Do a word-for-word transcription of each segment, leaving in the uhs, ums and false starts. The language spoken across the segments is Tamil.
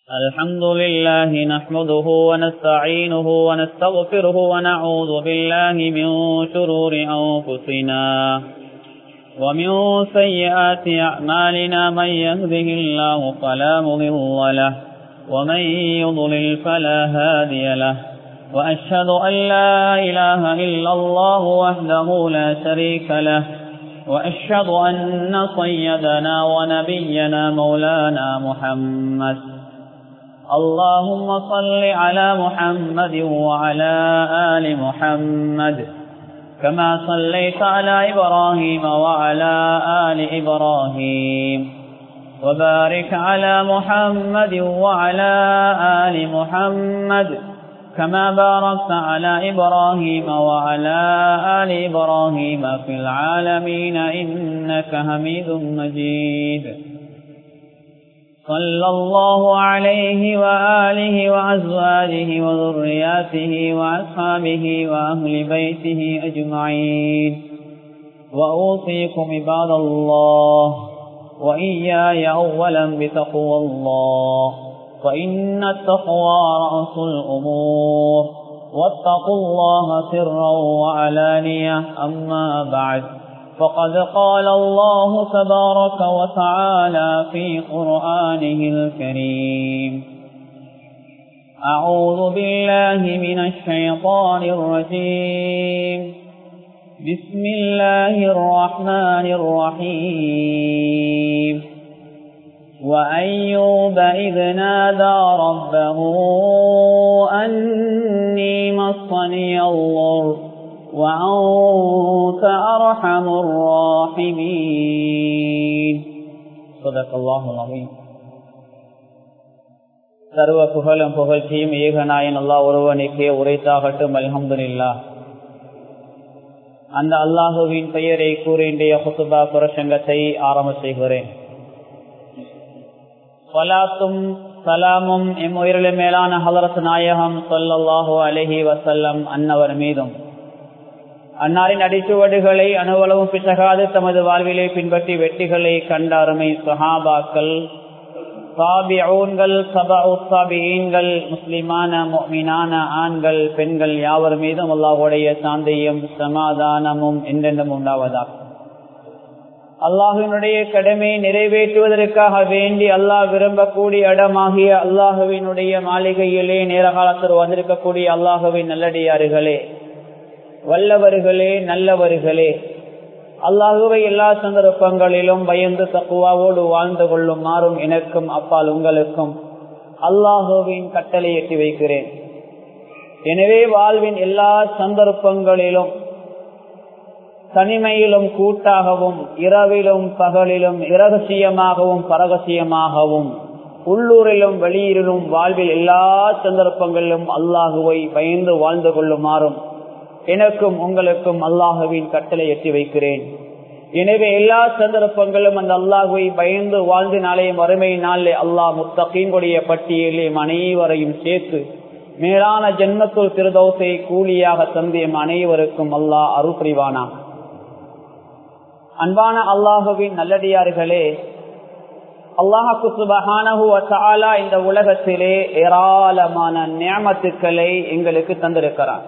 الحمد لله نحمده ونستعينه ونستغفره ونعوذ بالله من شرور أنفسنا ومن سيئات أعمالنا من يهده الله فلا مضل له ومن يضلل فلا هادي له وأشهد أن لا إله إلا الله وحده لا شريك له وأشهد أن سيدنا ونبينا مولانا محمد اللهم صل على محمد وعلى آل محمد كما صليت على إبراهيم وعلى آل إبراهيم وبارك على محمد وعلى آل محمد كما باركت على إبراهيم وعلى آل إبراهيم في العالمين إنك حميد مجيد صلى الله عليه وآله وأزواجه وذرياته وأصحابه وأهل بيته أجمعين وأوصيكم عباد الله وإياي أولا بتقوى الله فإن التقوى رأس الأمور واتقوا الله سرا وعلانية أما بعد فقد قال الله تبارك وتعالى في قرآنه الكريم أعوذ بالله من الشيطان الرجيم بسم الله الرحمن الرحيم وأيوب إذ نادى ربه أني مسني الضر وأنت أرحم الراحمين صدق الله العظيم. சர்வ புகழும் புகழ்ச்சியும் ஏகநாயன் அல்லாஹ் ஒருவனுக்கே உரைத்தாகட்டும். அல்ஹம்துலில்லாஹ். அந்த அல்லாஹுவின் பெயரை கூறி இன்றைய குத்பா பிரசங்கத்தை ஆரம்ப செய்கிறேன். ஸலாத்தும் சலாமும் எம் உயிரிலே மேலான ஹலரத் நாயகம் ஸல்லல்லாஹு அலைஹி வஸல்லம் அன்னவர் மீதும், அன்னாரின் அடிச்சுவடுகளை அணுவளவும் பிசகாது தமது வாழ்விலை பின்பற்றி வெற்றிகளை கண்ட அருமை சஹாபாக்கள், தாபிஊன்கள், தபஉ தாபிஈன்கள், முஸ்லிமான முஃமினான ஆண்கள் பெண்கள் யாவர் மீதும் அல்லாஹ்வுடைய சாந்தியும் சமாதானமும் என்றென்றும் உண்டாவதாக. அல்லாஹுவினுடைய கடமை நிறைவேற்றுவதற்காக வேண்டி அல்லாஹ் விரும்பக்கூடிய இடமாகிய அல்லாஹுவினுடைய மாளிகையிலே நேர காலத்தில் வந்திருக்கக்கூடிய அல்லாஹுவின் நல்லடியார்களே, வல்லவர்களே, நல்லவர்களே, அல்லாஹுவை எல்லா சந்தர்ப்பங்களிலும் பயந்து தக்குவாவோடு வாழ்ந்து கொள்ளுமாறும் எனக்கும் அப்பால் உங்களுக்கும் அல்லாஹுவின் கட்டளை எட்டி வைக்கிறேன். எனவே வாழ்வின் எல்லா சந்தர்ப்பங்களிலும் தனிமையிலும் கூட்டாகவும் இரவிலும் பகலிலும் இரகசியமாகவும் பரகசியமாகவும் உள்ளூரிலும் வெளியூரிலும் வாழ்வில் எல்லா சந்தர்ப்பங்களிலும் அல்லாஹுவை பயந்து வாழ்ந்து கொள்ளுமாறும் எனக்கும் உங்களுக்கும் அல்லாஹுவின் கட்டளை எட்டி வைக்கிறேன். எனவே எல்லா சந்தர்ப்பங்களும் அந்த அல்லாஹுவை பயந்து வாழ்ந்து நாளைய மறுமை நாளே அல்லாஹ் முத்தகீன்களுடைய பட்டியலே அனைவரையும் சேர்த்து மேலான ஜன்னத்துல் ஃபிர்தௌஸை கூலியாக தந்து எம் அனைவருக்கும் அல்லாஹ் அருள் புரிவானாக. அன்பான அல்லாஹுவின் நல்லடியார்களே, அல்லாஹு சுப்ஹானஹு வ தஆலா இந்த உலகத்திலே ஏராளமான நிஅமத்துக்களை எங்களுக்கு தந்திருக்கிறார்.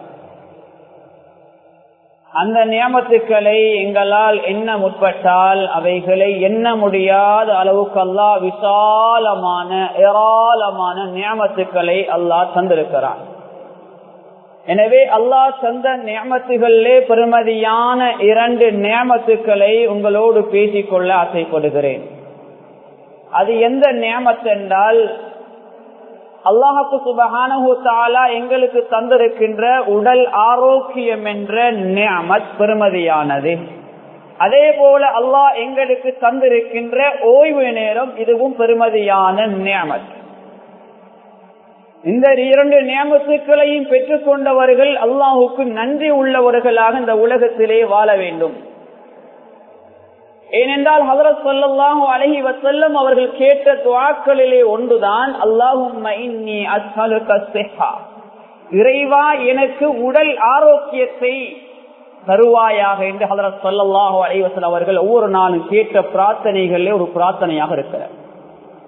அந்த நியமத்துக்களை எங்களால் எண்ண முற்பட்டால் அவைகளை எண்ண முடியாத அளவுக்கு அல்லாஹ் விசாலமான ஏராளமான நியமத்துக்களை அல்லாஹ் தந்திருக்கிறார். எனவே அல்லாஹ் தந்த நியமத்துகளிலே பெருமதியான இரண்டு நியமத்துக்களை உங்களோடு பேசிக்கொள்ள ஆசைப்படுகிறேன். அது எந்த நியமத் என்றால், அல்லாஹு சுப்ஹானஹு வ தஆலா எங்களுக்கு தந்திருக்கின்ற உடல் ஆரோக்கியம் என்ற நிஅமத் பெருமதியானது. அதே போல அல்லாஹ் எங்களுக்கு தந்திருக்கின்ற ஓய்வு நேரம், இதுவும் பெருமதியான நிஅமத். இந்த இரண்டு நியமத்துக்களையும் பெற்றுக் கொண்டவர்கள் அல்லாஹுக்கு நன்றி உள்ளவர்களாக இந்த உலகத்திலே வாழ வேண்டும். ஏனென்றால் ஹஜ்ரத் ஸல்லல்லாஹு அலைஹி வஸல்லம் அவர்கள் கேட்ட துஆக்களிலே ஒன்றுதான், அல்லாஹும்ம இன்னி அஸ்அலுக ஸிஹா, இறைவா எனக்கு உடல் ஆரோக்கியத்தை தருவாயாக என்று ஹஜ்ரத் ஸல்லல்லாஹு அலைஹி வஸல்லம் அவர்கள் ஒவ்வொரு நாளும் கேட்ட பிரார்த்தனைகளிலே ஒரு பிரார்த்தனையாக இருக்கிறார்.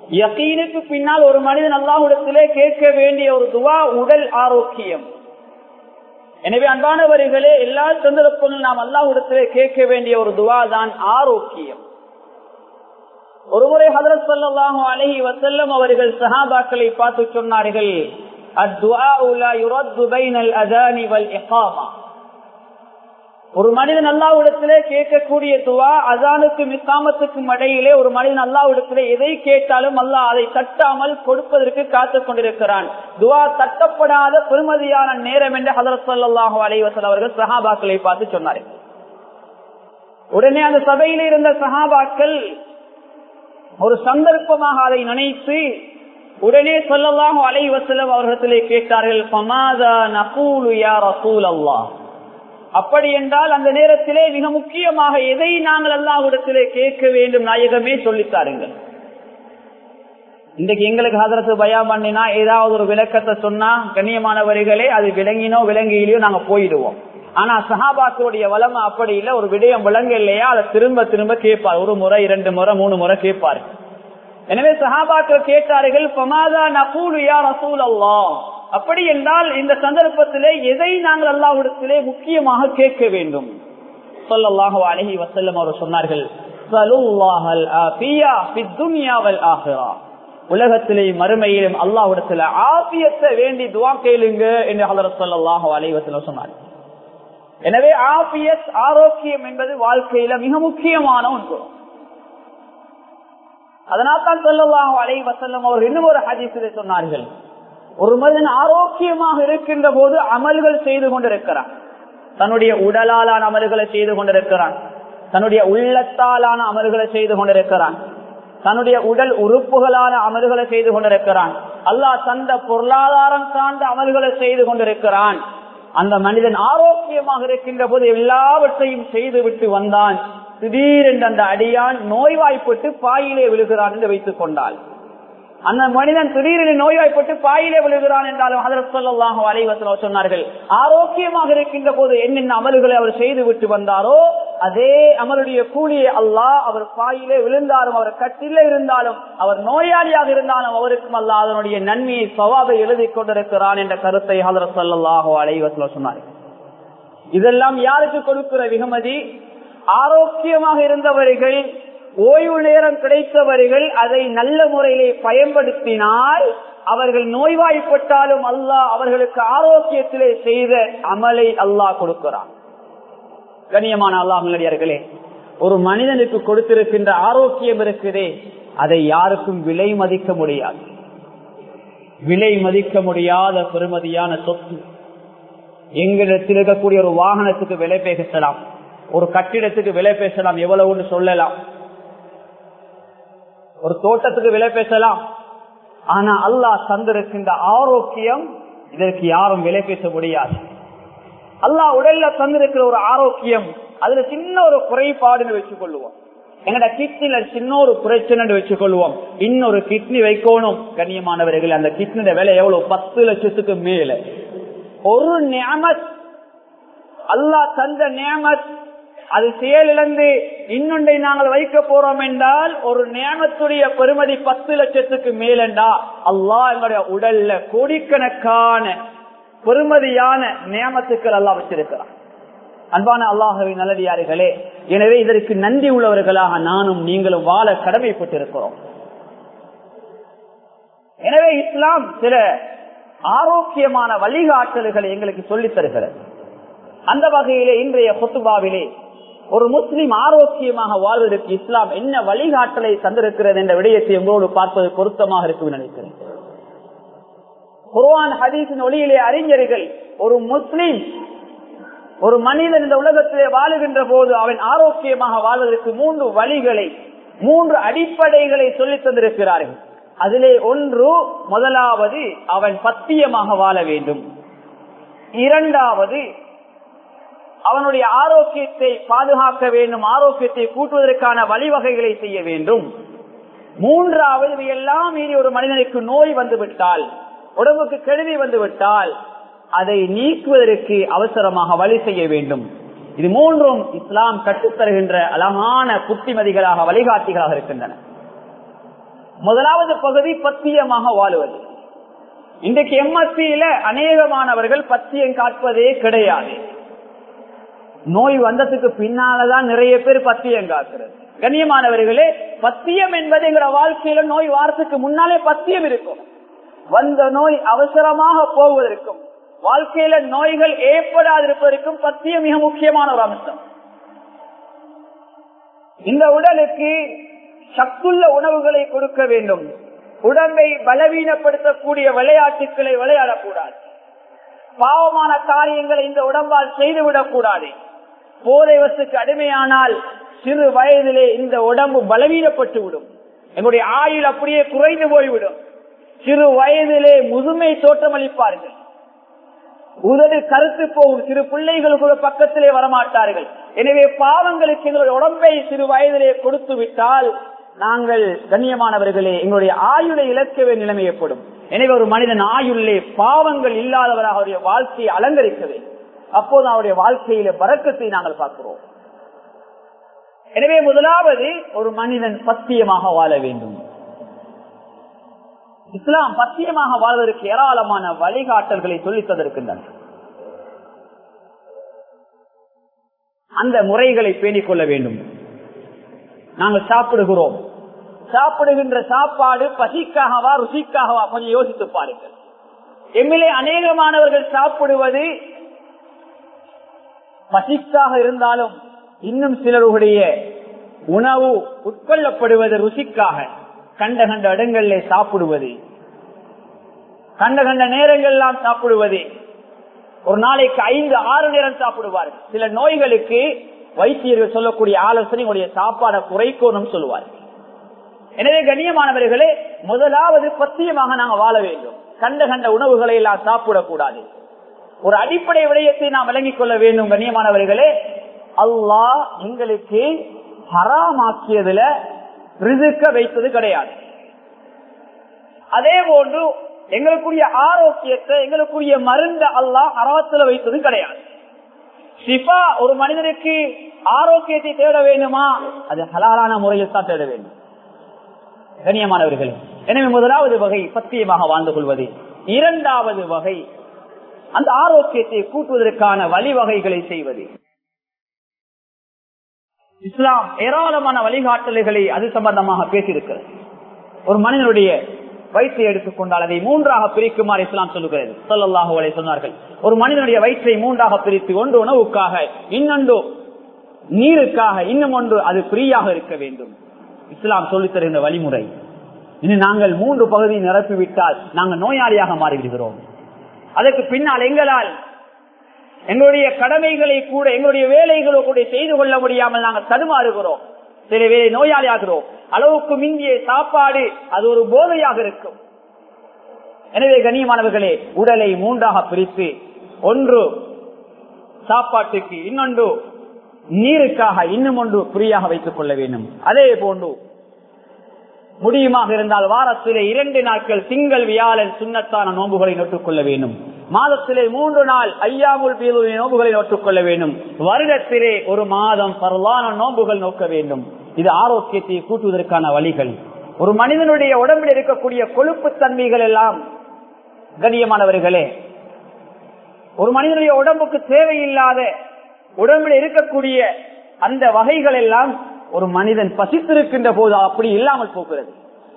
யகீனுக்கு பின்னால் ஒரு மனிதன் அல்லாஹ்விடத்திலே கேட்க வேண்டிய ஒரு துவா உடல் ஆரோக்கியம். எனவே அன்பானவர்களே, எல்லா சந்தர்ப்பங்களும் நாம் அல்லாஹ்விடத்திலே கேட்க வேண்டிய ஒரு துவா தான் ஆரோக்கியம். ஒருமுறை ஹஜ்ரத் ஸல்லல்லாஹு அலைஹி வஸல்லம் அவர்கள் சஹாபாக்களை பார்த்து சொன்னார்கள், அத்-துஆஉ லா யுரத்து பைனல் அஸானி வல் இகாமா. ஒரு மனிதன் அல்லாஹ்விடத்திலே கேட்கக்கூடிய துவா அஸானுக்கும் இகாமத்துக்கும் இடையிலே ஒரு மனிதன் அல்லாஹ்விடத்திலே எதை கேட்டாலும் அல்லாஹ் அதை தட்டாமல் கொடுப்பதற்கு காத்துக் கொண்டிருக்கிறான். துவா தட்டப்படாத பெருமதியான நேரம் என்று ஹஜ்ரத் ஸல்லல்லாஹு அலைஹி வஸல்லம் அவர்கள் சஹாபாக்களை பார்த்து சொன்னார்கள். உடனே அந்த சபையில் இருந்த சஹாபாக்கள் ஒரு சந்தர்ப்பமாக அதை நினைத்து உடனே ஸல்லல்லாஹு அலைஹி வஸல்லம் அவர்களிடத்திலே கேட்டார்கள், ஃபமாதா நகூலு யா ரசூலல்லாஹ். அப்படி என்றால் அந்த நேரத்திலே மிக முக்கியமாக எதை நாங்கள் அல்லாஹ்விடத்திலே கேட்க வேண்டும் நாயகமே சொல்லித்தாருங்கள். இன்றைக்கு எங்களுக்கு ஹதரத்து பயான் பண்ணினா ஏதாவது ஒரு விளக்கத்தை சொன்னா கண்ணியமானவர்களே அது விளங்கினோ விளங்கியிலையோ நாங்க போயிடுவோம். ஆனா சஹாபாக்களுடைய வளமை அப்படி இல்லை. ஒரு விடயம் விளங்க இல்லையா அதை திரும்ப திரும்ப கேட்பார். ஒரு முறை இரண்டு முறை மூணு முறை கேட்பார். எனவே சஹாபாக்கள் கேட்டார்கள், ஃபமாதா நகூலு யா ரசூலல்லாஹ். அப்படி என்றால் இந்த சந்தர்ப்பத்திலே எதை நாங்கள் அல்லாஹ்விடத்திலே முக்கியமாக கேட்க வேண்டும்? ஸல்லல்லாஹு அலைஹி வஸல்லம் அவர் சொன்னார்கள், ஸல்லல்லாஹல் ஆஃபியா ஃபித் துன்யா வல் ஆখিরা. உலகத்திலே மறுமையிலும் அல்லாஹ்விடத்திலே ஆஃபியத்தை வேண்டி துஆ கேளுங்க என்று ஹஜ்ரத் ஸல்லல்லாஹு அலைஹி வஸல்லம் சொன்னார்கள். எனவே ஆஃபியத் ஆரோக்கியம் என்பது வாழ்க்கையில மிக முக்கியமான ஒன்று. அதனால் தான் ஸல்லல்லாஹு அலைஹி வஸல்லம் அவர் இன்னும் ஒரு ஹதீஸிலே சொன்னார்கள், ஒரு மனிதன் ஆரோக்கியமாக இருக்கின்ற போது அமல்கள் செய்து கொண்டிருக்கிறான். தன்னுடைய உடலாலான அமல்களை செய்து கொண்டிருக்கிறான், தன்னுடைய உள்ளத்தாலான அமல்களை செய்து கொண்டிருக்கிறான், தன்னுடைய உடல் உறுப்புகளான அமல்களை செய்து கொண்டிருக்கிறான், அல்லாஹ் தந்த பொருளாதாரம் சார்ந்த அமல்களை செய்து கொண்டிருக்கிறான். அந்த மனிதன் ஆரோக்கியமாக இருக்கின்ற போது எல்லாவற்றையும் செய்து விட்டு வந்தான். திடீரென்று அந்த அடியான் நோய்வாய்ப்பட்டு பாயிலே விழுகிறான் என்று வைத்துக் கொண்டாள். அந்த மனிதன் திடீரென நோய்வாய்ப்பட்டு பாயிலே விழுகிறான் என்றாலும் ஹஜ்ரத் ஸல்லல்லாஹு அலைஹி வஸல்லம் சொன்னார்கள், ஆரோக்கியமாக இருக்கின்ற போது என்னென்ன அமல்களை அவர் செய்து விட்டு வந்தாரோ அதே அமலுடைய கூலியை அல்லாஹ் அவர் பாயிலே விழுந்தாலும் அவர் கட்டிலே இருந்தாலும் அவர் நோயாளியாக இருந்தாலும் அவருக்கும் அல்லாஹ் அதனுடைய நன்மையை சவாபை எழுதி கொண்டிருக்கிறான் என்ற கருத்தை ஹஜ்ரத் ஸல்லல்லாஹு அலைஹி வஸல்லம் சொன்னார்கள். இதெல்லாம் யாருக்கு கொடுக்கிற வெகுமதி? ஆரோக்கியமாக இருந்தவர்கள், ஓய்வு நேரம் கிடைத்தவர்கள் அதை நல்ல முறையிலே பயன்படுத்தினால் அவர்கள் நோய்வாய்ப்பட்டாலும் அல்லாஹ் அவர்களுக்கு ஆரோக்கியத்திலே செய்த அமலை அல்லாஹ் கொடுக்கிறான். கண்ணியமான அல்லாஹ் நல்லடியார்களே, ஒரு மனிதனுக்கு கொடுத்திருக்கின்ற ஆரோக்கியம் இருக்குதே அதை யாருக்கும் விலை மதிக்க முடியாது. விலை மதிக்க முடியாத பெருமதியான சொத்து. எங்களிடத்தில் இருக்கக்கூடிய ஒரு வாகனத்துக்கு விலை பேசலாம், ஒரு கட்டிடத்துக்கு விலை பேசலாம், எவ்வளவுன்னு சொல்லலாம், ஒரு தோட்டத்துக்கு விலை பேசலாம். ஆனா அல்லாஹ் தந்திருக்கின்ற ஆரோக்கியம் இதற்கு யாரும் விலை பேச முடியாது. அல்லாஹ் உடல்ல தந்திருக்கிற ஒரு ஆரோக்கியம் அதுல சின்ன ஒரு குறைபாடுன்னு வச்சுக் கொள்ளுவோம். எங்கட கிட்னில சின்ன ஒரு பிரச்சனை வச்சுக் கொள்வோம். இன்னொரு கிட்னி வைக்கணும். கண்ணியமானவர்கள், அந்த கிட்னியோட விலை எவ்வளவு? பத்து லட்சத்துக்கு மேல. ஒரு நியமத், அல்லாஹ் தந்த நியமத், அது செயலிழந்து இன்னொன்றை நாங்கள் வைக்க போறோம் என்றால் ஒரு நியமத்துடைய பெருமதி பத்து லட்சத்துக்கு மேலண்டா அல்லாஹ் எங்களுடைய உடல்ல கோடிக்கணக்கான பெருமதியான நியமத்துக்கள் அல்லாஹ் வச்சிருக்கிறான். அன்பான அல்லாஹ்வின் நல்லடியார்களே, எனவே இதற்கு நன்றி உள்ளவர்களாக நானும் நீங்களும் வாழ கடமைப்பட்டிருக்கிறோம். எனவே இஸ்லாம் சில ஆரோக்கியமான வழிகாட்டல்களை எங்களுக்கு சொல்லித் தருகிறது. அந்த வகையிலே இன்றைய குத்துபாவிலே ஒரு முஸ்லிம் ஆரோக்கியமாக வாழ்வதற்கு இஸ்லாம் என்ன வழிகாட்டலை தந்திருக்கிறது என்ற விடயத்தை உங்களோடு பார்ப்பது பொருத்தமாக இருக்கும் நினைக்கிறேன். குர்ஆன் ஹதீஸின் ஒளியிலே அறிஞர்கள் ஒரு முஸ்லிம், ஒரு மனிதன் இந்த உலகத்திலே வாழுகின்ற போது அவன் ஆரோக்கியமாக வாழ்வதற்கு மூன்று வழிகளை, மூன்று அடிப்படைகளை சொல்லித் தந்திருக்கிறார்கள். அதிலே ஒன்று, முதலாவது அவன் பத்தியமாக வாழ வேண்டும். இரண்டாவது அவனுடைய ஆரோக்கியத்தை பாதுகாக்க வேண்டும், ஆரோக்கியத்தை கூட்டுவதற்கான வழிவகைகளை செய்ய வேண்டும். மூன்றாவது, எல்லாம் மீறி ஒரு மனிதனுக்கு நோய் வந்துவிட்டால், உடம்புக்கு கெடுதி வந்துவிட்டால் அதை நீக்குவதற்கு அவசரமாக வழி செய்ய வேண்டும். இது மூன்றும் இஸ்லாம் கற்றுத்தருகின்ற அழகான புத்திமதிகளாக வழிகாட்டிகளாக இருக்கின்றன. முதலாவது பகுதி பத்தியமாக வாழுவது. இன்றைக்கு எம்எஸ்சியில அநேகமானவர்கள் பத்தியம் காப்பதே கிடையாது. நோய் வந்ததுக்கு பின்னாலதான் நிறைய பேர் பத்தியம் காக்கிறது. கண்ணியமானவர்களே, பத்தியம் என்பது எங்கிற வாழ்க்கையில நோய் வாரத்துக்கு முன்னாலே பத்தியம் இருக்கும். வந்த நோய் அவசரமாக போவதற்கும் வாழ்க்கையில நோய்கள் ஏற்படாதிருப்பதற்கும் பத்தியம் மிக முக்கியமான ஒரு அம்சம். இந்த உடலுக்கு சத்துள்ள உணவுகளை கொடுக்க வேண்டும். உடம்பை பலவீனப்படுத்தக்கூடிய விளையாட்டுகளை விளையாடக்கூடாது. பாவமான காரியங்களை இந்த உடம்பால் செய்துவிடக் கூடாது. போதை வசுக்கு அடிமையானால் சிறு வயதிலே இந்த உடம்பு பலவீனப்பட்டு விடும். எங்களுடைய ஆயுள் அப்படியே குறைந்து போய்விடும். சிறு வயதிலே முதுமை தோற்றமளிப்பார்கள். உதடு கருத்து போகும். சிறு பிள்ளைகளுக்கு பக்கத்திலே வரமாட்டார்கள். எனவே பாவங்களுக்கு எங்களுடைய உடம்பை சிறு வயதிலே கொடுத்து விட்டால் நாங்கள் கண்ணியமானவர்களே எங்களுடைய ஆயுளை இழக்கவே நிலைமை ஏற்படும். எனவே ஒரு மனிதன் ஆயுள்ளே பாவங்கள் இல்லாதவராக அவருடைய வாழ்க்கையை அலங்கரிக்கவே, அப்போது அவருடைய வாழ்க்கையில பரக்கத்தை நாங்கள் பார்க்கிறோம். எனவே முதலாவது ஒரு மனிதன் பத்தியமாக வாழ வேண்டும். இஸ்லாம் பத்தியமாக வாழ்வதற்கு ஏராளமான வழிகாட்டல்களை சொல்லித் தந்திருக்கின்றன. அந்த முறைகளை பேணிக் கொள்ள வேண்டும். நாங்கள் சாப்பிடுகிறோம், சாப்பிடுகின்ற சாப்பாடு பசிக்காகவா ருசிக்காகவா கொஞ்சம் யோசித்து பாருங்கள். எம்மிலே அநேகமானவர்கள் சாப்பிடுவது பசிக்காக இருந்தாலும் இன்னும் சிலருடைய உணவு உட்கொள்ளப்படுவது ருசிக்காக. கண்ட கண்ட இடங்களிலே சாப்பிடுவது, கண்ட கண்ட நேரங்கள்லாம் சாப்பிடுவது, ஒரு நாளைக்கு ஐந்து ஆறு நேரம் சாப்பிடுவார்கள். சில நோய்களுக்கு வைத்தியர்கள் சொல்லக்கூடிய ஆலோசனை உடைய சாப்பாடை குறைக்கணும் சொல்லுவார்கள். எனவே கண்ணியமானவர்களே, முதலாவது பத்தியமாக நாங்கள் வாழ வேண்டும். கண்ட கண்ட உணவுகளை எல்லாம் சாப்பிடக்கூடாது. ஒரு அடிப்படை விடயத்தை நாம் விளங்கிக் கொள்ள வேண்டும். கண்ணியமானவர்களே, அல்லாஹ் எங்களுக்கு ஹராமாக்கியதுல ரிஸ்க வைத்தது கிடையாது. அதே போன்று எங்களுக்குரிய ஆரோக்கியத்தை எங்களுக்குரிய மருந்த அல்லாஹ் ஹராத்துல வைத்தது கிடையாது. சிஃபா ஒரு மனிதனுக்கு ஆரோக்கியத்தை தேட வேண்டுமா, அது ஹலாலான முறையில் தான் தேட வேண்டும். கண்ணியமானவர்கள், எனவே முதலாவது வகை பத்தியமாக வாழ்ந்து கொள்வது. இரண்டாவது வகை அந்த ஆரோக்கியத்தை கூட்டுவதற்கான வழிவகைகளை செய்வது. இஸ்லாம் ஏராளமான வழிகாட்டல்களை அது சம்பந்தமாக பேசியிருக்கிறது. ஒரு மனிதனுடைய வயிற்றை எடுத்துக்கொண்டால் அதை மூன்றாக பிரிக்குமாறு இஸ்லாம் சொல்லுகிறது. ஸல்லல்லாஹு அலைஹி சொன்னார்கள், ஒரு மனிதனுடைய வயிற்றை மூன்றாக பிரித்து, ஒன்று உணவுக்காக, இன்னொன்று நீருக்காக, இன்னும் ஒன்று அது ஃப்ரீயாக இருக்க வேண்டும். இஸ்லாம் சொல்லித் தருகின்ற வழிமுறை. இனி நாங்கள் மூன்று பகுதியை நிரப்பிவிட்டால் நாங்கள் நோயாளியாக மாறிவிடுகிறோம். அதற்கு பின்னால் எங்களால் எங்களுடைய கடமைகளை கூட எங்களுடைய வேலைகளை கூட செய்து கொள்ள முடியாமல் நாங்கள் தடுமாறுகிறோம். சில வேலை நோயாளி ஆகிறோம். அளவுக்கு மிஞ்சிய சாப்பாடு அது ஒரு போதையாக இருக்கும். எனவே கண்ணியமானவர்களே, உடலை மூன்றாக பிரித்து, ஒன்று சாப்பாட்டுக்கு, இன்னொன்று நீருக்காக, இன்னும் ஒன்று ஃப்ரீயாக வைத்துக் கொள்ள வேண்டும். அதே போன்று முடியுமாக இருந்தால் வாரத்திலே இரண்டு நாட்கள் திங்கள் வியாழன் சுன்னத்தான நோன்புகளை நோட்டுக் கொள்ள வேண்டும். மாதத்திலே மூன்று நாள் ஐயாமுல் பீது நோன்புகளை நோட்டுக் கொள்ள வேண்டும். வருடத்திலே ஒரு மாதம் பரவான நோன்புகள் நோக்க வேண்டும். இது ஆரோக்கியத்தை கூட்டுவதற்கான வழிகள். ஒரு மனிதனுடைய உடம்பில் இருக்கக்கூடிய கொழுப்பு தன்மைகள் எல்லாம் கண்ணியமானவர்களே, ஒரு மனிதனுடைய உடம்புக்கு தேவையில்லாத உடம்பில் இருக்கக்கூடிய அந்த வகைகள் எல்லாம் ஒரு மனிதன் பசித்திருக்கின்ற போது அப்படி இல்லாமல் போகிறது.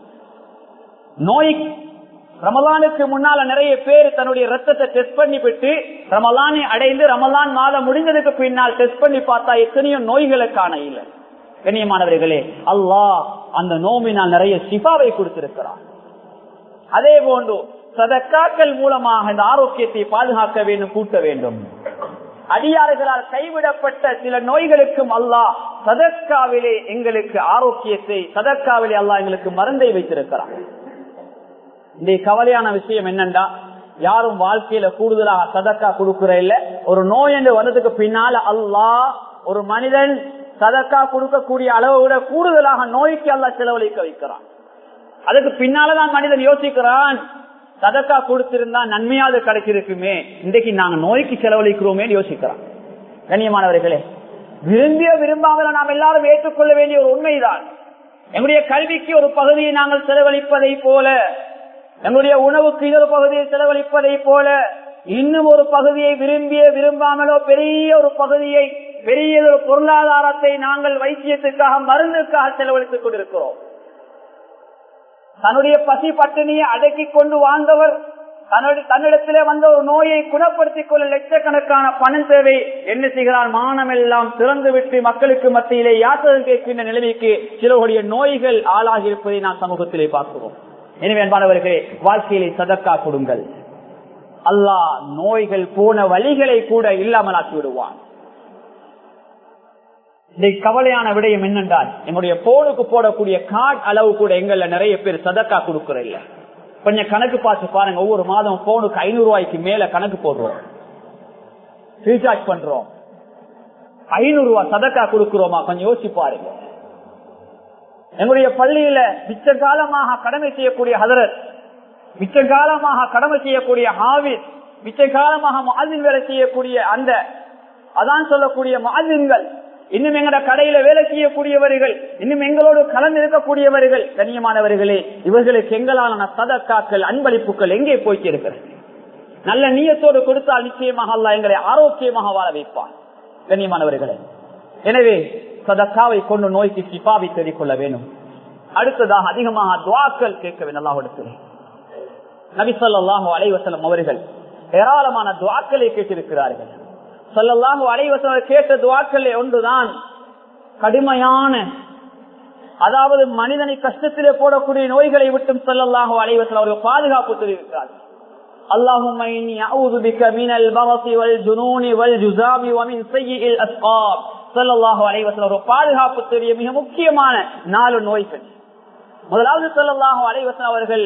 நோய் ரமலானுக்கு முன்னால நிறைய பேர் தன்னுடைய ரத்தத்தை டெஸ்ட் பண்ணி விட்டு ரமலானை அடைந்து ரமலான் மாதம் முடிஞ்சதுக்கு பின்னால் டெஸ்ட் பண்ணி பார்த்தா எத்தனையோ நோய்களை காண இல்லை. கண்ணியமானவர்களே, அல்லாஹ் அந்த நோம்பினால் நிறைய ஷிஃபாவை கொடுத்திருக்கிறார். அதே போன்று சதக்காக்கள் மூலமாக இந்த ஆரோக்கியத்தை பாதுகாக்க வேண்டும், கூட்ட வேண்டும். அடியார்களால் கைவிடப்பட்ட சில நோய்களுக்கும் அல்லாஹ் சதக்காவிலே எங்களுக்கு ஆரோக்கியத்தை, சதக்காவிலே அல்லாஹ் எங்களுக்கு மருந்தை வைத்திருக்கிறார். இந்த கவலையான விஷயம் என்னண்டா, யாரும் வாழ்க்கையில கூடுதலாக சதக்கா கொடுக்கிற இல்ல. ஒரு நோய் என்று வந்ததுக்கு பின்னால அல்லாஹ் ஒரு மனிதன் சதக்கா கொடுக்கக்கூடிய அளவை விட கூடுதலாக நோய்க்கு அல்லாஹ் செலவழிக்க வைக்கிறான். அதுக்கு பின்னாலதான் மனிதன் யோசிக்கிறான், சதக்கா கொடுத்திருந்தா நன்மையாவது கிடைச்சிருக்குமே, இன்றைக்கு நாங்க நோய்க்கு செலவழிக்கிறோமே யோசிக்கிறான். கண்ணியமானவர்களே, விரும்பிய விரும்பாமல் நாம் எல்லாரும் ஏற்றுக்கொள்ள வேண்டிய ஒரு உண்மைதான். எங்களுடைய கல்விக்கு ஒரு பகுதியை நாங்கள் செலவழிப்பதை போல, எங்களுடைய உணவுக்கு இன்னொரு பகுதியை செலவழிப்பதை போல, இன்னும் ஒரு பகுதியை விரும்பிய விரும்பாமலோ பெரிய ஒரு பகுதியை, பெரிய ஒரு பொருளாதாரத்தை நாங்கள் வைத்தியத்துக்காக, மருந்துக்காக செலவழித்துக் கொண்டிருக்கிறோம். தன்னுடைய பசி பட்டினியை அடக்கிக் கொண்டு வாழ்ந்தவர் தன்னிடத்திலே வந்த ஒரு நோயை குணப்படுத்திக் கொள்ள லட்சக்கணக்கான பணம் தேவை. என்ன செய்கிறார்? மானம் எல்லாம் திறந்து விட்டு மக்களுக்கு மத்தியிலே யாத்திரை கேட்கின்ற நிலைமைக்கு சிலருடைய நோய்கள் ஆளாகி இருப்பதை நாம் சமூகத்திலே பார்க்கிறோம். எனவே அன்பானவர்களே, வாழ்க்கையிலே சதக்கா கொடுங்கள். அல்லாஹ் நோய்கள் போன வழிகளை கூட இல்லாமல் ஆக்கி விடுவான். இந்த கவலையான விடயம் என்னென்றால், எங்களுடைய போனுக்கு போடக்கூடிய கார்டு அளவு கூட எங்கள்ல நிறைய பேர் சதக்கா கொடுக்கிற இல்ல. கொஞ்சம் கணக்கு பார்த்து பாருங்க. ஒவ்வொரு மாதம் போனுக்கு ஐநூறு ரூபாய்க்கு மேல கணக்கு போடுறோம், ரீசார்ஜ் பண்றோம். ஐநூறு ரூபாய் சதக்கா கொடுக்கிறோமா? கொஞ்சம் யோசிச்சு பாருங்க. எங்களுடைய பள்ளியில மிச்ச காலமாக கடமை செய்யக்கூடிய ஹதரத், மிச்ச காலமாக கடமை செய்யக்கூடிய ஹாவிஸ், மிச்ச காலமாக முஅஸ்ஸின் வேலை செய்யக்கூடிய அந்த அதான் சொல்லக்கூடிய முஅஸ்ஸின்கள், இன்னும் எங்கட கடையில வேலை செய்யக்கூடியவர்கள், இன்னும் எங்களோடு கலந்து இருக்கக்கூடியவர்கள், கண்ணியமானவர்களே, இவர்களுக்கு எங்களான சதக்காக்கள், அன்பளிப்புகள் எங்கே போய்க்கு இருக்கிறது? நல்ல நீயத்தோடு கொடுத்தால் நிச்சயமாக அல்லாஹ் எங்களை ஆரோக்கியமாக வாழ வைப்பான். கண்ணியமானவர்களே, எனவே சதக்காவை கொண்டு நோய்க்கு சிபாவை தேடிக் கொள்ள வேண்டும். அடுத்ததாக அதிகமாக துஆக்கள் கேட்க வேண்டும் அல்லாஹ்விடத்திலே. நபி ஸல்லல்லாஹு அலைஹி வஸல்லம் அவர்கள் ஏராளமான துஆக்களை கேட்டிருக்கிறார்கள். ஸல்லல்லாஹு அலைஹி வஸல்லம் கேட்ட துஆக்களில் ஒன்றுதான் கடுமையான, அதாவது மனிதனை கஷ்டத்திலே போடக்கூடிய நோய்களை விட்டும் ஸல்லல்லாஹு அலைஹி வஸல்லம் அவர்கள் பாதுகாப்பு தெரிவிக்கிறார்கள். அல்லாஹும்ம இன்னி அஊது பிக மினல் பரஸி வல் ஜுனூனி வல் ஜுஸாமி வ மின் ஸய்யில் அஸ்காப். ஸல்லல்லாஹு அலைஹி வஸல்லம் பாதுகாப்பு தெரிய மிக முக்கியமான நாலு நோய்கள். முதலாவது ஸல்லல்லாஹு அலைஹி வஸல்லம் அவர்கள்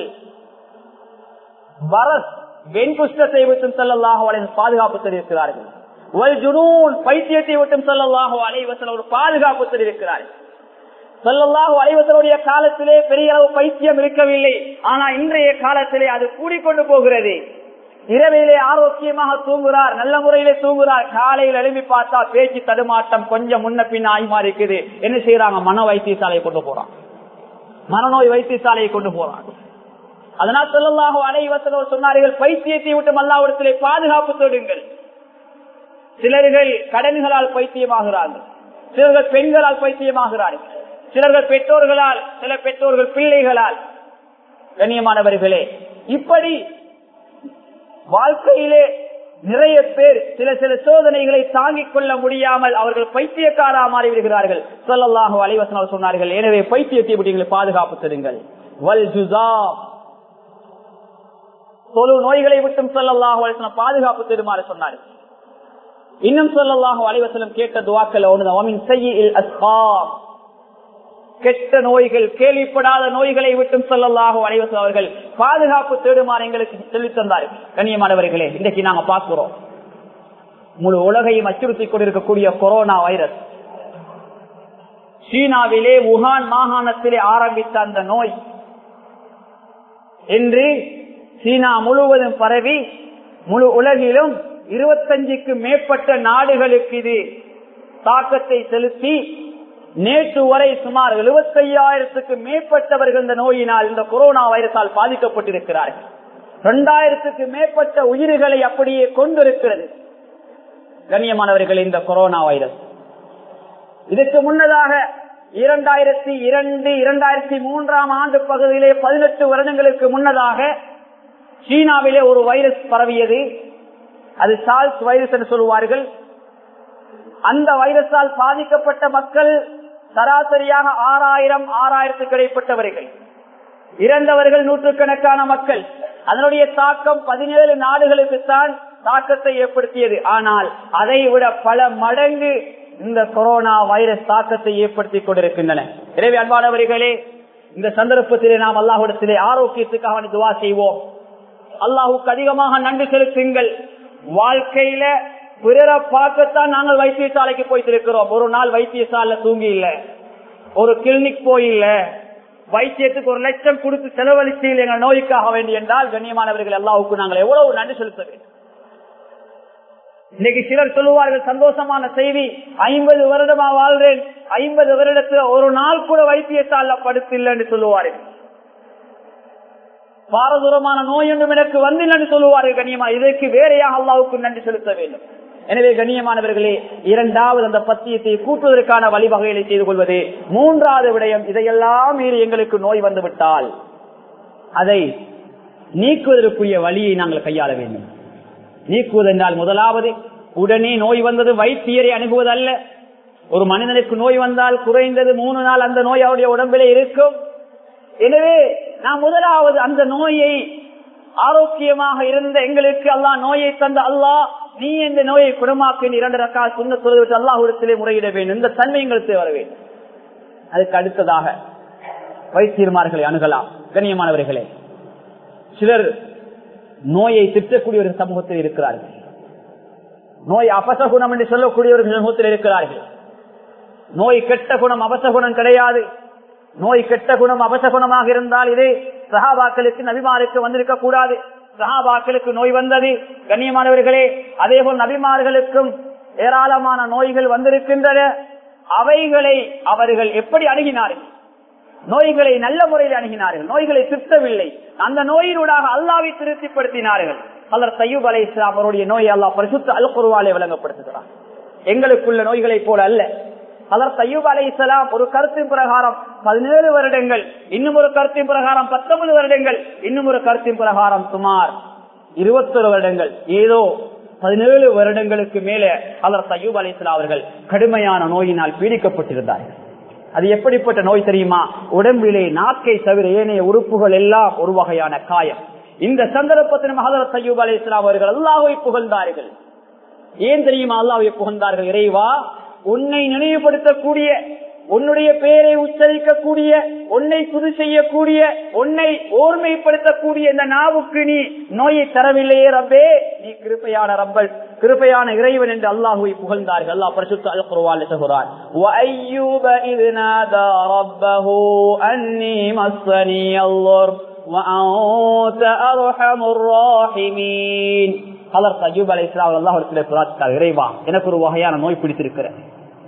பரஸ் வெண்குஷ்டத்தை விட்டும் ஸல்லல்லாஹு அலைஹி வஸல்லம் பாதுகாப்பு தெரிவிக்கிறார்கள். வல் ஜுனூன் பைத்தியத்தை விட்டும் ஸல்லல்லாஹு அலைஹி வஸல்லம் பாதுகாப்பு தெரிவிக்கிறார்கள். ஸல்லல்லாஹு அலைஹி வஸல்லம் காலத்திலே பெரிய அளவு பைத்தியம் இருக்கவில்லை. ஆனா இன்றைய காலத்திலே அது கூடிக்கொண்டு போகிறது. இரவிலே ஆரோக்கியமாக தூங்குறார், நல்ல முறையிலே தூங்குறார், காலையில் எழுப்பி பார்த்தா பேச்சு தடுமாட்டம் கொஞ்சம் முன்ன பின்ன ஆகி மாறி இருக்குது. என்ன செய்யறாங்க? மன வைத்தியசாலையை கொண்டு போறாங்க, மனநோய் வைத்தியசாலையை கொண்டு போறாங்க. அதனால் ஸல்லல்லாஹு அலைஹி வஸல்லம் சொன்னார்கள், பைத்தியத்தை விட்டு அல்லாஹ்விடத்திலே பாதுகாப்பு தேடுங்கள். சிலர்கள் கடன்களால் பைத்தியமாகிறார்கள், சிலர்கள் பெண்களால் பைத்தியமாகிறார்கள், சிலர்கள் பெற்றோர்களால், சில பெற்றோர்கள் பிள்ளைகளால். கண்ணியமானவர்களே, இப்படி வாழ்க்கையிலே நிறைய பேர் சில சில சோதனைகளை தாங்கிக் கொள்ள முடியாமல் அவர்கள் பைத்தியக்காரா மாறிவிடுகிறார்கள். ஸல்லல்லாஹு அலைஹி வஸல்லம் சொன்னார்கள், எனவே பைத்தியத்தை விட்டு பாதுகாப்பு தருங்கள். வல் ஜுஸாம் தொழு நோய்களை விட்டும் ஸல்லல்லாஹு அலைஹி வஸல்லம் பாதுகாப்பு தருமாறு சொன்னார்கள். இன்னும் ஸல்லல்லாஹு அலைஹி வஸல்லம் கேட்ட துஆக்கள் ஒன்றுதான், வ மின் ஸய்யில் அஸ்காப். கெட்ட நோய்கள், கேள்விப்படாத நோய்களை விட்டும் ஸல்லல்லாஹு அலைஹி வஸல்லம் அவர்கள் பாதுகாப்பு தேடுமாறு எங்களுக்கு சொல்லித் தந்தார்கள். கண்ணியமானவர்களே, இன்றைக்கு நாங்க பார்க்கிறோம், முழு உலகையும் அச்சுறுத்திக் கொண்டிருக்கக்கூடிய கொரோனா வைரஸ், சீனாவிலே வுஹான் மாகாணத்திலே ஆரம்பித்த அந்த நோய் இன்று சீனா முழுவதும் பரவி முழு உலகிலும் இருபத்தஞ்சுக்கு மேற்பட்ட நாடுகளுக்கு இது தாக்கத்தை செலுத்தி நேற்று வரை சுமார் எழுபத்தி ஐயாயிரத்துக்கு மேற்பட்டவர்கள் இந்த நோயினால், இந்த கொரோனா வைரஸால் பாதிக்கப்பட்டிருக்கிறார்கள். இரண்டாயிரத்துக்கு மேற்பட்ட உயிர்களை அப்படியே கொண்டிருக்கிறது. கண்ணியமானவர்கள், இந்த கொரோனா வைரஸ் இதற்கு முன்னதாக இரண்டாயிரத்தி இரண்டு இரண்டாயிரத்தி மூன்றாம் ஆண்டு பகுதியிலே பதினெட்டு வருடங்களுக்கு முன்னதாக சீனாவிலே ஒரு வைரஸ் பரவியது. அது சால்ஸ் வைரஸ் என்று சொல்லுவார்கள். அந்த வைரஸால் பாதிக்கப்பட்ட மக்கள் சராசரியாக ஆறாயிரம் ஆறாயிரத்துக்கு இடைப்பட்டவர்கள், இறந்தவர்கள் நூற்றுக்கணக்கான மக்கள். அதனுடைய தாக்கம் பதினேழு நாடுகளுக்குத்தான் தாக்கத்தை ஏற்படுத்தியது. ஆனால் அதை விட பல மடங்கு இந்த கொரோனா வைரஸ் தாக்கத்தை ஏற்படுத்திக் கொண்டிருக்கின்றன. எனவே அன்பானவர்களே, இந்த சந்தர்ப்பத்திலே நாம் அல்லாஹ்விடத்திலே ஆரோக்கியத்துக்காக துஆ செய்வோம். அல்லாஹ்வுக்கு அதிகமாக நன்றி செலுத்துங்கள். வாழ்க்கையில பிறரை பார்க்கத்தான் நாங்கள் வைத்தியசாலைக்கு போய்த்திருக்கிறோம். ஒரு நாள் வைத்தியசாலை தூங்கி இல்ல, ஒரு கிளினிக் போய் இல்ல, வைத்தியத்துக்கு ஒரு லட்சம் கொடுத்து செலவழிச்சு எங்கள் நோய்க்காக வேண்டி என்றால், கண்ணியமானவர்கள், அல்லாஹ்வுக்கு நாங்கள் எவ்வளவு நன்றி செலுத்த வேண்டும். இன்னைக்கு சிலர் சொல்லுவார்கள் சந்தோஷமான செய்தி, ஐம்பது வருடமா வாழ்றேன், ஐம்பது வருடத்துல ஒரு நாள் கூட வைத்தியசால படுத்தில்லைன்னு சொல்லுவார்கள். பாரதூரமான நோய் ஒன்றும் எனக்கு வந்தில்லைன்னு சொல்லுவார்கள். கண்ணியமா, இதற்கு வேறையாக அல்லாஹ்வுக்கு நன்றி செலுத்த வேண்டும். எனவே கண்ணியமானவர்களே, இரண்டாவது அந்த பத்தியத்தை கூட்டுவதற்கான வழிவகைகளை செய்து கொள்வது. மூன்றாவது விடயம், இதையெல்லாம் மீறி எங்களுக்கு நோய் வந்துவிட்டால் அதை நீக்குவதற்குரிய வழியை நாங்கள் கையாள வேண்டும். நீக்குவது என்றால் முதலாவது, உடனே நோய் வந்தது வைத்தியரை அணுகுவது அல்ல. ஒரு மனிதனுக்கு நோய் வந்தால் குறைந்தது மூணு நாள் அந்த நோய் அவருடைய உடம்பிலே இருக்கும். எனவே நாம் முதலாவது அந்த நோயை, ஆரோக்கியமாக இருந்த எங்களுக்கு அல்லாஹ் நோயை தந்த அல்லாஹ், நீ இந்த நோயை குணமாக்க இரண்டு ரக்காத் சுன்னத் தொழுதுவிட்டு அல்லாஹ்விடத்திலே முறையிட வேண்டும். இந்த தன்மை எங்களுக்கு வர வேண்டும். அதுக்கு அடுத்ததாக வைத்தியர்மார்களை அணுகலாம். கண்ணியமானவர்களே, சிலர் நோயை திட்டக்கூடிய ஒரு சமூகத்தில் இருக்கிறார்கள். நோய் அபசகுணம் என்று சொல்லக்கூடிய ஒரு சமூகத்தில் இருக்கிறார்கள். நோய் கெட்ட குணம் அபசகுணம் கிடையாது. நோய் கெட்ட குணம் அபசகுணமாக இருந்தால் இது சஹாபாக்களுக்கு நபிமாருக்கு வந்திருக்க கூடாது. சஹாபாக்களுக்கு நோய் வந்தது. கண்ணியமானவர்களே, அதே போல் நபிமார்களுக்கும் ஏராளமான நோய்கள் வந்திருக்கின்றன. அவைகளை அவர்கள் எப்படி அணுகினார்கள்? நோய்களை நல்ல முறையில் அணுகினார்கள். நோய்களை திருத்தவில்லை. அந்த நோயினூடாக அல்லாஹ்வை திருப்திப்படுத்தினார்கள். ஹஜ்ரத் அய்யூப் அலைஹிஸ்ஸலாம் அவருடைய நோயை அல்லாஹ் பரிசுத்த அல் குர்ஆனிலே விளங்கப்படுத்துகிறார். எங்களுக்குள்ள நோய்களை போல அல்ல. ஹஜ்ரத் அய்யூப் அலைஹிஸ்ஸலாம் ஒரு கருத்தின் பிரகாரம் பதினேழு வருடங்கள், இன்னும் ஒரு கருத்தின் பிரகாரம் பத்தொன்பது வருடங்கள், இன்னும் ஒரு கருத்தின் பிரகாரம் சுமார் இருபத்தொரு வருடங்கள், ஏதோ பதினேழு வருடங்களுக்கு மேலே ஹஜ்ரத் அய்யூப் அலைஹிஸ்ஸலாம் அவர்கள் கடுமையான நோயினால் பீடிக்கப்பட்டிருந்தார்கள். அது எப்படிப்பட்ட நோய் தெரியுமா? உடம்பிலே நாக்கை தவிர ஏனைய உறுப்புகள் எல்லாம் ஒரு வகையான காயம். இந்த சந்தர்ப்பத்தில் ஹஜ்ரத் அய்யூப் அலைஹிஸ்ஸலாம் அவர்கள் அல்லாஹ்வை புகழ்ந்தார்கள். ஏன் தெரியுமா அல்லாஹ்வை புகழ்ந்தார்கள்? இறைவா, உன்னை நினைவுபடுத்தக்கூடிய, உன்னுடைய பெயரை உச்சரிக்கக்கூடிய, உன்னை துதி செய்யக்கூடிய, உன்னை ஓர்மைப்படுத்தக்கூடிய இந்த நாவுக்கு நீ நோயை தரவில்லையே ரப்பே, நீ கிருபையான ரப்பல், கிருபையான இறைவன் என்று அல்லாஹ்வை புகழ்ந்தார்கள். அல்லாஹ் பரிசுத்த அல் குர்ஆனில் சொல்கிறார், வ அய்யூப இத் நாதா ரப்பஹு அன்னி மஸ்ஸனி அல்லர் வ அன்த அர்ஹமுர் ராஹிமீன். ஹஜ்ரத் அய்யூப் அலைஹிஸ்ஸலாம் அல்லாஹ்விடத்தில் பிரார்த்தித்தார், இறைவா, எனக்கு ஒரு வகையான நோய் பிடித்திருக்கிறது.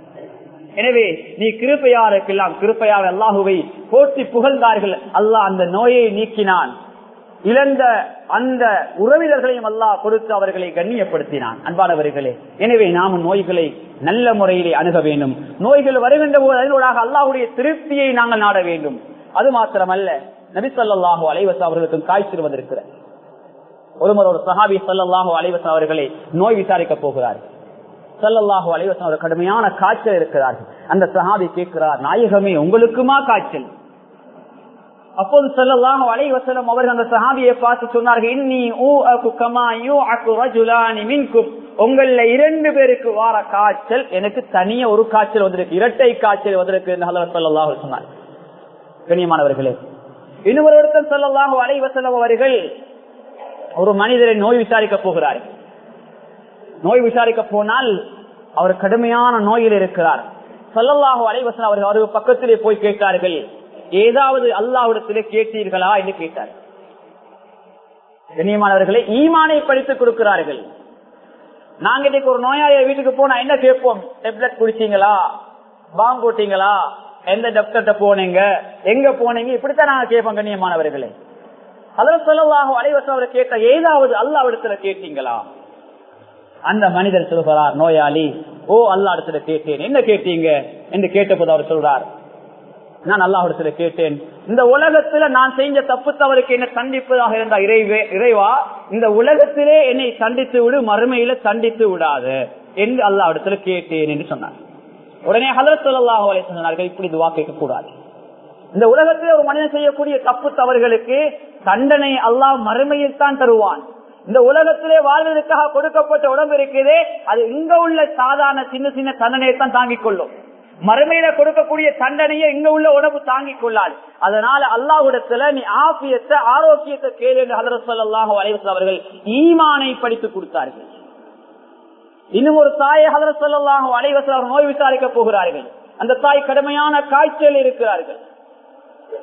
எனவே நீ கிருபையாருக்கெல்லாம் கிருபையாக அல்லாஹுவை போற்றி புகழ்ந்தார்கள். அல்லாஹ் அந்த நோயை நீக்கினான். இழந்த அந்த உறவினர்களையும் அல்லாஹ் கொடுத்து அவர்களை கண்ணியப்படுத்தினான். அன்பானவர்களே, எனவே நாம் நோய்களை நல்ல முறையிலே அணுக வேண்டும். நோய்கள் வருகின்ற போது அதனூடாக அல்லாஹுடைய திருப்தியை நாங்கள் நாட வேண்டும். அது மாத்திரமல்ல, நபி ஸல்லல்லாஹு அலைஹி வஸல்லம் அவர்களுக்கும் காய்ச்சல் வந்திருக்கிறது. ஒருமுறை ஒரு சஹாபி ஸல்லல்லாஹு அலைஹி வஸல்லம் அவர்களை நோய் விசாரிக்க போகிறார். ஸல்லல்லாஹு அலைஹி வஸல்லம் ஒரு கடுமையான காய்ச்சல் இருக்கிறார்கள். அந்த சஹாபி கேட்கிறார், நாயகமே, உங்களுக்குமா காய்ச்சல்? அப்போது ஸல்லல்லாஹு அலைஹி வஸல்லம் அவர்கள் அந்த சஹாபியை பார்த்து சொன்னார்கள், இன்னி ஊஅகு கமா யூஅகு ரஜுலானி மின்கும், உங்கள இரண்டு பேருக்கு வார காய்ச்சல் எனக்கு தனியே ஒரு காய்ச்சல் வந்திருக்கு, இரட்டை காய்ச்சல் வந்திருக்கு என்று ஹஜ்ரத் ஸல்லல்லாஹு அலைஹி சொன்னார். கண்ணியமானவர்களே, இன்னொரு ஒருத்தர் ஸல்லல்லாஹு அலைஹி வஸல்லம் அவர்கள் ஒரு மனிதரை நோய் விசாரிக்க போகிறார்கள். நோய் விசாரிக்க போனால் அவர் கடுமையான நோயில் இருக்கிறார். ஸல்லல்லாஹு அலைஹி வஸல்லம் அவர்கள் அவருக்கு பக்கத்திலே போய் கேட்டார்கள், ஏதாவது அல்லாஹ்விடத்திலே கேட்டீர்களா என்று கேட்டார். கண்ணியமானவர்களே, ஈமானை படித்துக் கொடுக்கிறார்கள். நாங்க இன்னைக்கு ஒரு நோயாளிய வீட்டுக்கு போனா என்ன கேட்போம்? டெப்லெட் குடிச்சீங்களா, பாம்பு போட்டீங்களா, எந்த டாக்டர்கிட்ட போனீங்க, எங்க போனீங்க, இப்படித்தான் நாங்க கேட்போம். கண்ணியமானவர்களே, ஹஜ்ரத் ஸல்லல்லாஹு அலைஹி வஸல்லம் அவர்கள் கேட்ட ஏதாவது அல்லாஹ்விடத்துல கேட்டீங்களா? அந்த மனிதர் சொல்கிறார், நோயாளி, ஓ அல்லாஹ்விடத்துல கேட்டேன். என்ன கேட்டீங்க என்று கேட்டபோது அவர் சொல்றார், நான் அல்லாஹ்விடத்துல கேட்டேன், இந்த உலகத்துல நான் செஞ்ச தப்பு தவறுக்கு என்ன தண்டிப்பதாக இருந்தா இறைவே இறைவா இந்த உலகத்திலே என்னை தண்டித்து விடு, மறுமையில தண்டித்து விடாது என்று அல்லாஹ்விடத்துல கேட்டேன் என்று சொன்னார். உடனே ஹஜ்ரத் ஸல்லல்லாஹு அலைஹி வஸல்லம் சொன்னார்கள், இப்படி துஆ கேட்க கூடாது. இந்த உலகத்திலே ஒரு மனிதன் செய்யக்கூடிய தப்பு தவறுகளுக்கு தண்டனை அல்லாஹ் மறுமையில் தான் தருவான். இந்த உலகத்திலே வாழ்வதற்காக கொடுக்கப்பட்ட உடம்பு இருக்குதே, அது இங்க உள்ள சாதாரண சின்ன சின்ன தண்டனையை தான் தாங்கிக் கொள்ளும். மறுமையில கொடுக்கக்கூடிய தண்டனையை இங்க உள்ள உடம்பு தாங்கிக் கொள்ளாது. அதனால அல்லாஹ்விடத்துல நீ ஆஃபியத்தை, ஆரோக்கியத்தை கேளு என்று ஹஜ்ரத் ஸல்லல்லாஹு அலைஹி வஸல்லம் அவர்கள் ஈமானை படித்து கொடுத்தார்கள். இன்னும் ஒரு தாயை ஹஜ்ரத் ஸல்லல்லாஹு அலைஹி வஸல்லம் அவர்கள் நோய் விசாரிக்க போகிறார்கள். அந்த தாய் கடுமையான காய்ச்சல் இருக்கிறார்கள்.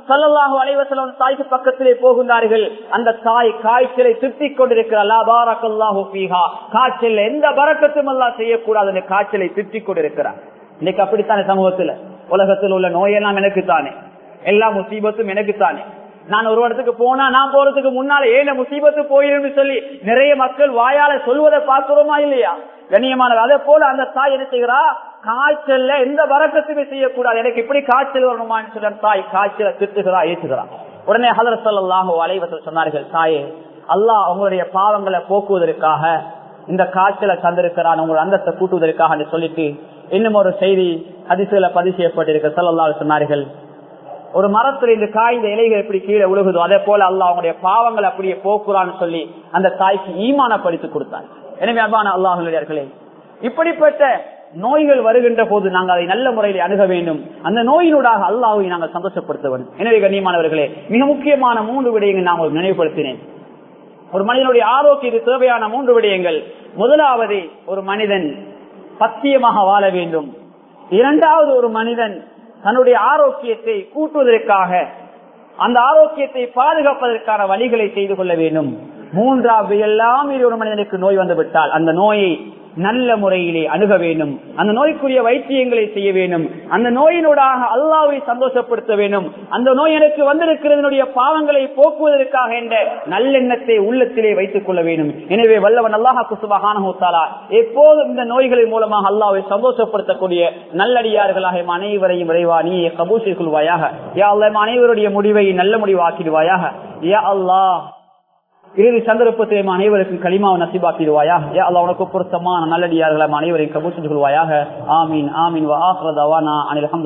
ஸல்லல்லாஹு அலைஹி வஸல்லம் தாய்க்கு பக்கத்திலே போகின்றார்கள். அந்த தாய் காய்ச்சலை திட்டிக் கொண்டிருக்கிறார். லா பாரக்கல்லாஹு ஃபீஹா, காய்ச்சல் எந்த பரக்கத்தும் அல்லாஹ் செய்யக்கூடாது என்று காய்ச்சலை திட்டிக் கொண்டிருக்கிறார். இன்னைக்கு அப்படித்தானே சமூகத்துல, உலகத்தில் உள்ள நோயெல்லாம் எனக்குத்தானே, எல்லா முசீபத்தும் எனக்குத்தானே. நான் ஒரு இடத்துக்கு போனா நான் போறதுக்கு முன்னால ஏன முசீபத்து போயிடும் சொல்லி நிறைய மக்கள் வாயால சொல்வதை பார்க்கிறோமா இல்லையா? கண்ணியமானது. அதே போல அந்த தாய் என்ன செய்கிறா, காய்ச்சல்ல எந்த வரக்கத்துமே செய்யக்கூடாது, எனக்கு இப்படி காய்ச்சல் வரணுமான்னு சொல்ல தாய் காய்ச்சலை திட்டுகிறா, ஏற்றுகிறா. உடனே ஹதரத் ஸல்லல்லாஹு அலைஹி வஸல்லம் சொன்னார்கள், தாயே, அல்லாஹ் உங்களுடைய பாவங்களை போக்குவதற்காக இந்த காய்ச்சலை தந்திருக்கிறான், உங்களுடைய அந்தத்தை கூட்டுவதற்காக சொல்லிட்டு இன்னும் ஒரு செய்தி ஹதீஸ்ல பதிவு செய்யப்பட்டிருக்க ஸல்லல்லாஹு அலைஹி சொன்னார்கள், ஒரு மரத்துல இந்த காய்ந்த இலைகள் எப்படி கீழே உழுகுதோ அதே போல அல்லாஹ் அவங்களுடைய பாவங்களை அப்படியே போக்குறான்னு சொல்லி அந்த தாய்க்கு ஈமானப்படுத்தி கொடுத்தார். எனவே அன்பான அல்லாஹ்வுடையவர்களே, இப்படிப்பட்ட நோய்கள் வருகின்ற போது நாங்கள் அதை நல்ல முறையில் அணுக வேண்டும். அந்த நோயினூடாக அல்லாஹ்வை நாங்கள் சந்தோஷப்படுத்த வேண்டும். எனவே கண்ணியமானவர்களே, மிக முக்கியமான மூன்று விடயங்கள் நான் ஒரு நினைவுபடுத்தினேன். ஒரு மனிதனுடைய ஆரோக்கியத்துக்கு தேவையான மூன்று விடயங்கள். முதலாவது, ஒரு மனிதன் பத்தியமாக வாழ வேண்டும். இரண்டாவது, ஒரு மனிதன் தன்னுடைய ஆரோக்கியத்தை கூட்டுவதற்காக அந்த ஆரோக்கியத்தை பாதுகாப்பதற்கான வழிகளை செய்து கொள்ள வேண்டும். மூன்றாவது, எல்லாம் ஒரு மனிதனுக்கு நோய் வந்துவிட்டால் அந்த நோயை நல்ல முறையிலே அணுக வேண்டும். அந்த நோய்க்குரிய வைத்தியங்களை செய்ய வேண்டும். அந்த நோயினூடாக அல்லாஹ்வை சந்தோஷப்படுத்த வேண்டும். அந்த நோய் எனக்கு வந்திருக்கிறதனுடைய பாவங்களை போக்குவதற்காக என்ற நல்லெண்ணத்தை உள்ளத்திலே வைத்துக் கொள்ள வேண்டும். எனவே வல்லவன் அல்லாஹ் சுப்ஹானஹு வ தஆலா எப்போதும் இந்த நோய்களின் மூலமாக அல்லாஹ்வை சந்தோஷப்படுத்தக்கூடிய நல்லடியார்களாக அனைவரையும் விரைவா நீ கபூல் செய்து கொள்வாயாக. யா அல்லாஹ், அனைவருடைய முடிவை நல்ல முடிவாக்கிடுவாயாக. யா அல்லாஹ், இறுதி சந்தர்ப்பத்தை அனைவருக்கும் கலிமாவை நசீபாக்கிடுவாயா. யா அல்லாஹ், உனக்கு பொருத்தமான நல்லடியார்களை அனைவரையும் கபூல் செய்து கொள்வாயாக. ஆமீன் ஆமீன். வ ஆகிரு தவானா அனில் ஹம்து